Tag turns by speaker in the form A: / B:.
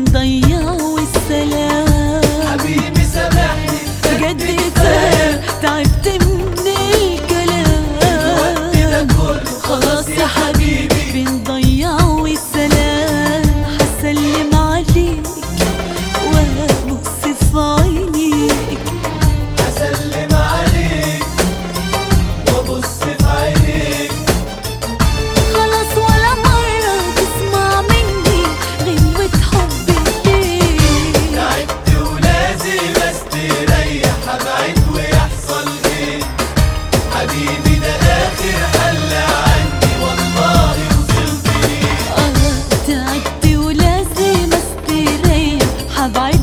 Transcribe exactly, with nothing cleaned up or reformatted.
A: بنضيع والسلام.
B: حبيبي سامحني
A: بجد كفاية تعبت من الكلام. خلاص يا حبيبي بنضيع والسلام. هسلم عليك وابص في عينيك،
B: هسلم عليك وابص في عينيك.
A: خلاص ولا مرة تسمع مني غنوة حب ليك.
B: تعبت ولازم استريح، ابعد ويحصل ايه؟ حبيبي ده اخر حل عندي والله وصلت ليه.
A: اه تعبت ولازم استريح، هبعد